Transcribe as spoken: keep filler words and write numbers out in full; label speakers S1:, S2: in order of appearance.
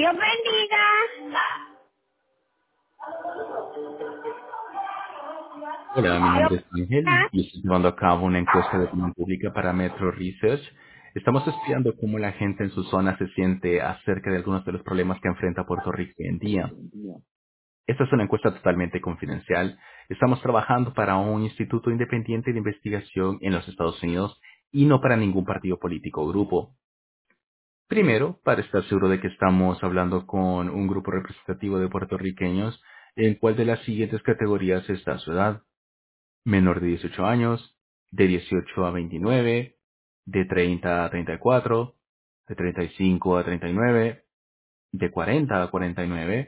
S1: Dios bendiga.
S2: Hola, mi
S1: Dios
S2: nombre es Ángel
S1: bendiga.
S2: y estoy llevando a cabo una encuesta de opinión pública para Metro Research. Estamos estudiando cómo la gente en su zona se siente acerca de algunos de los problemas que enfrenta Puerto Rico hoy en día. Esta es una encuesta totalmente confidencial. Estamos trabajando para un instituto independiente de investigación en los Estados Unidos y no para ningún partido político o grupo. Primero, para estar seguro de que estamos hablando con un grupo representativo de puertorriqueños, en cuál de las siguientes categorías está su edad: menor de dieciocho años, de dieciocho a veintinueve, de treinta a treinta y cuatro, de treinta y cinco a treinta y nueve, de cuarenta a cuarenta y nueve,